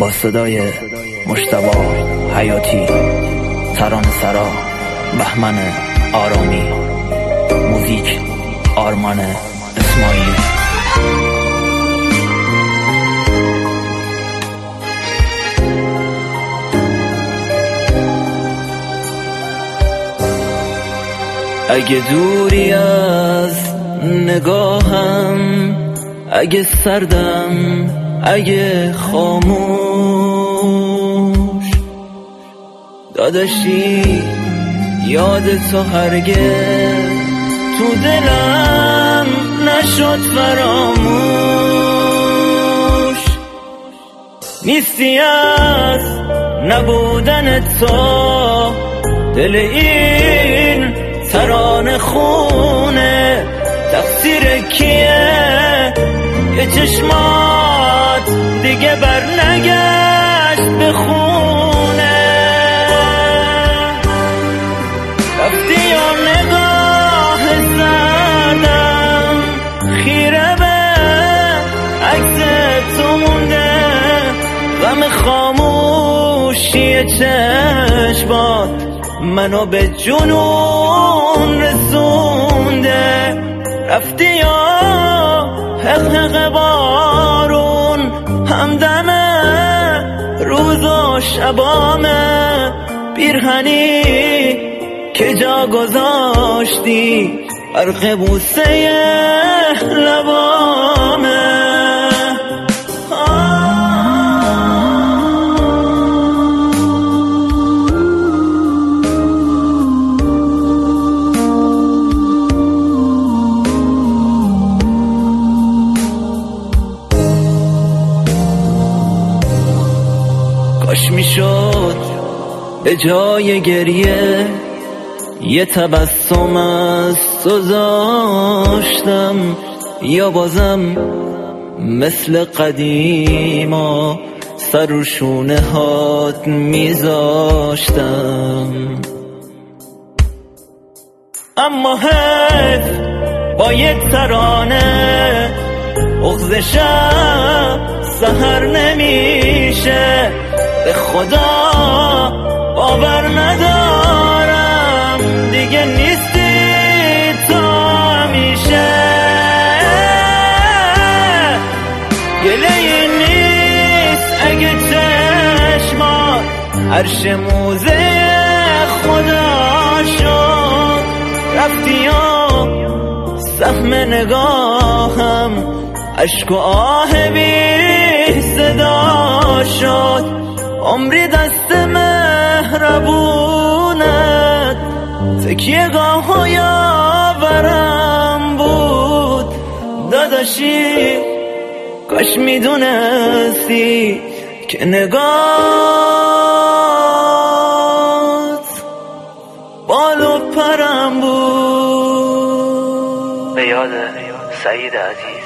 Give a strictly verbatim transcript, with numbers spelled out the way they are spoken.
با صدای مجتبی حیاتی، ترانه سرا بهمن آرامی، موزیک آرمان اسماعیلی. اگه دوری از نگاهم، اگه سردم، اگه خاموش، داداشی یاد تو هرگز تو دلم نشد فراموش. نیستی از نبودن تو، دل این ترانه خونه، تقصیر کیه؟ یه چشمات دیگه بر نگشت به خونه. رفتی یا نگاه زدم خیره به عکس تو مونده، غم خاموشی چشمات منو به جنون رسونده. رفتی یا حقق بارون، همدم روز و شبامه، پیرهنی که جا گذاشتی برق بوسه لبامه. کاش میشد به جای گریه یه تبسم از تو داشتم، یا بازم مثل قدیما سر رو شونه هات میذاشتم. اما حیف با یک ترانه اغز شب سحر نمیشه. به خدا باور ندارم دیگه نیستی تو همیشه. گله این نیست اگه چشمات عرش موزه خدا شد. رفتی و سهم نگاهم عشق و آه بی صدا شد. عمری دست مهربونت تکیه گاه و یاورم بود. داداشی کاش میدونستی که نگات بال و پرم بود. به یاد سعید عزیز.